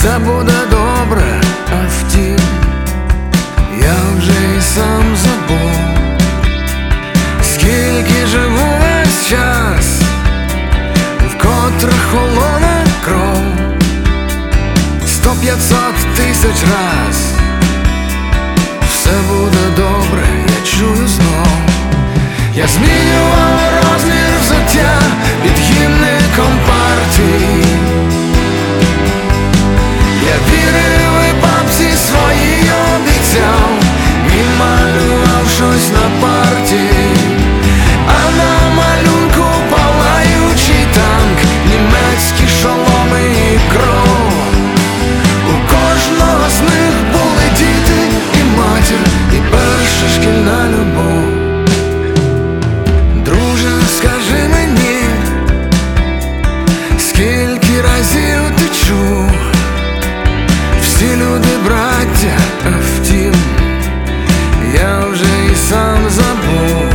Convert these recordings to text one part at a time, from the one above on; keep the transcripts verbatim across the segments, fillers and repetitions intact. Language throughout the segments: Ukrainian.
все буде добре, а втім, я вже і сам забув, скільки живу весь час, вкотре холоне кров, сто п'ятсот тисяч раз. Все буде добре, я чую знов. Я змінював розмір взуття під гімни компартії. Я вірив і бабці свої обіцяв, і малював щось на партії. А на малюнку палаючий танк, німецькі шоломи і кров. У кожного з них були діти і матір, і перша шкільна любов. Друже, скажи мені, скільки разів ти чув, всі люди браття, а втім, я вже і сам забув,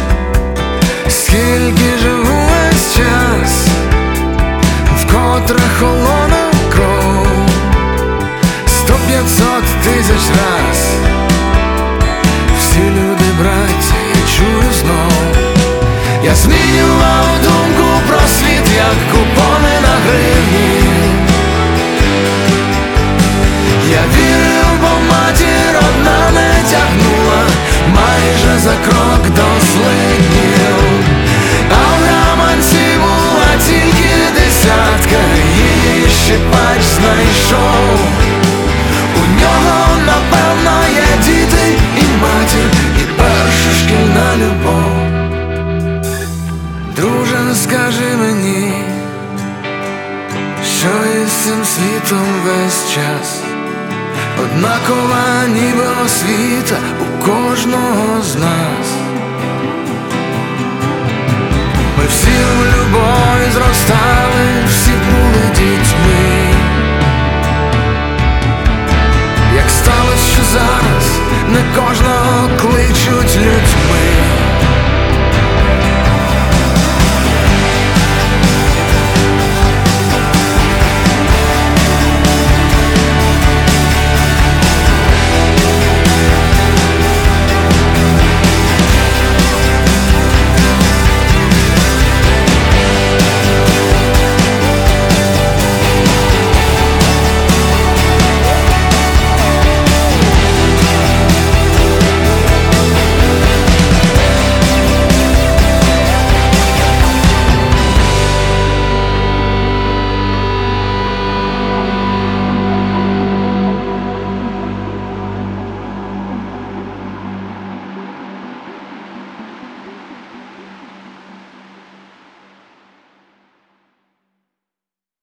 скільки живу весь час, вкотре холоне кров, сто п'ятсот тисяч раз. Всі люди браття, я чую знов. Я змінював думку про світ, як купони на гривні. Я вірив, бо матір одна не тягнула майже за крок до злиднів. А в гаманці була тільки десятка, її щипач знайшов. У нього, напевно, є діти і матір, і перша шкільна любов. Друже, скажи мені, що із цим світом весь час однакова ніби освіта у кожного з нас. Ми всі в любові зростали, всі були дітьми. Як сталося, що зараз не кожна